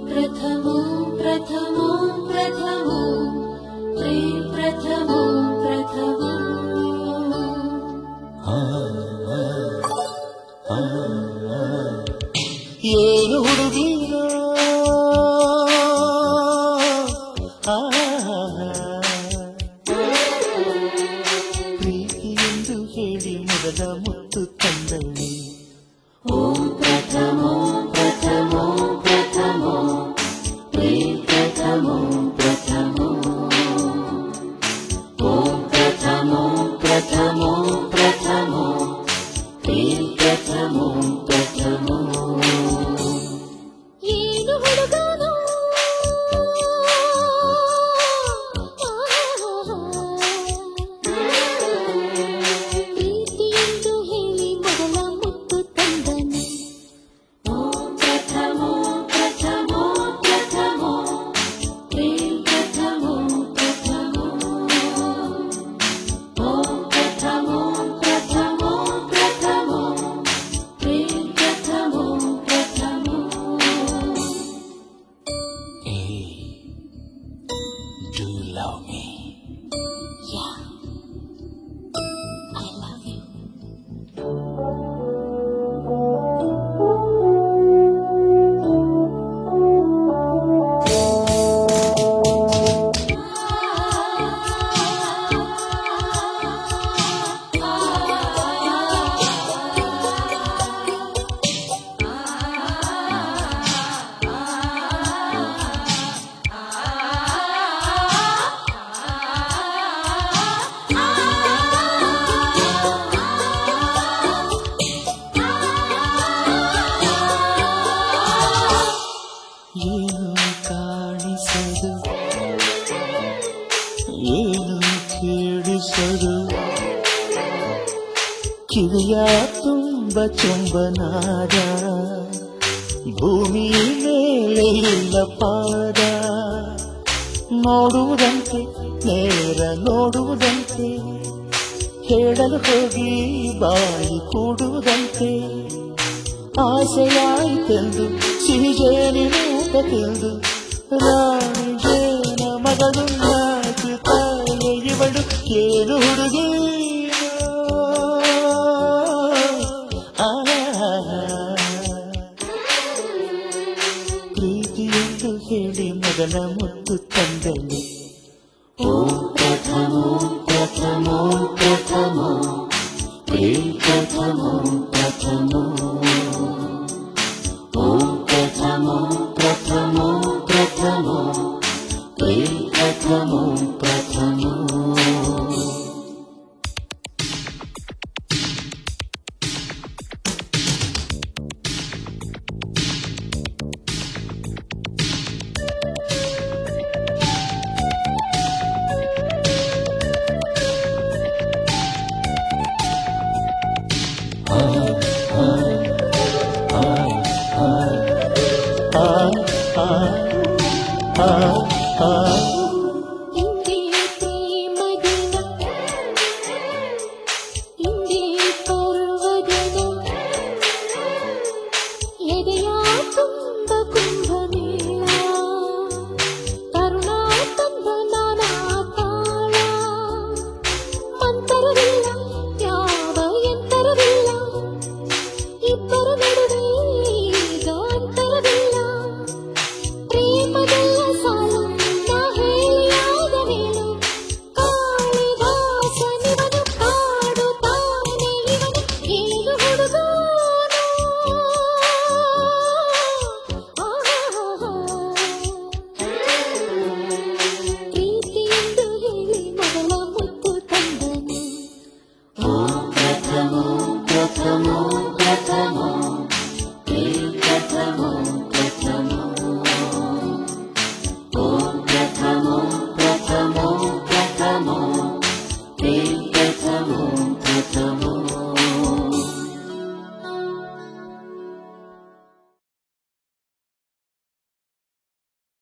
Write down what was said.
प्रथमो प्रथमो प्रथमो प्रेम प्रथमो प्रथमो ಏನು ಹುಡುಗಿರೋ ಪ್ರೀತಿ ಎಂದು ಹೇಳಿ ಮೊದಲ ಮುತ್ತು ತಂದಳು ಓಂ ಪ್ರಥಮೋ ಪ್ರಥಮೋ ಪ್ರಥಮೋ ಪ್ರೇಮ ಪ್ರಥಮೋ ಪ್ರಥಮೋ ಓಂ ಪ್ರಥಮೋ ಪ್ರಥಮೋ ಪ್ರಥಮೋ ಪ್ರೇಮ ಪ್ರಥಮೋ ಪ್ರಥಮೋ ಏನು ಹುಡುಗನೋ ಪ್ರೀತಿಯೆಂದು ಹೇಳಿ ಮೊದಲ ಮುತ್ತು ತಂದನು ಓಂ ಪ್ರಥಮೋ ಪ್ರಥಮೋ ಪ್ರಥಮೋ ಪ್ರೇಮ ಪ್ರಥಮೋ ಪ್ರಥಮೋ ಓಂ ಪ್ರಥಮೋ ಪ್ರಥಮೋ ಪ್ರಥಮೋ ಪ್ರೇಮ ಪ್ರಥಮೋ ಪ್ರಥಮೋ Do you love me? Yeah, I love you. ಏನು ಕಾಣಿಸದು ಏನು ಕೇಳಿಸದು ಕಿವಿಯ ತುಂಬ ಚುಂಬನಾದ ಭೂಮಿ ಮೇಲೆ ಇಲ್ಲ ಪಾದ ನೋಡುವುದಂತೆ ನೇರ ನೋಡುವುದಂತೆ ಹೇಳಲು ಹೋಗಿ ಬಾಯಿ ಕೂಡುವುದಂತೆ ಆಸೆಯಾಯಿತೆಂದು ಸಿಹಿಜೇನಿನೂಟ ತಿಂದು ರಾಣಿ ಜೇನ ಮಗಳು ನಾಚುತ್ತಾಳೆ ಇವಳು ಏನು ಹುಡುಗಿ ಪ್ರೀತಿಯೆಂದು ಹೇಳಿ ಮೊದಲ ಮುತ್ತು ತಂದಳು ಓಂ ಪ್ರಥಮೋ ಪ್ರಥಮೋ ಪ್ರಥಮೋ ಪ್ರೇಮ ಪ್ರಥಮೋ ಪ್ರಥಮೋ ಓಂ ಪ್ರಥಮೋ ಪ್ರಥಮೋ ಪ್ರಥಮೋ ಪ್ರೇಮ ಪ್ರಥಮೋ ಪ್ರಥಮೋ ah, ah, ah, ah.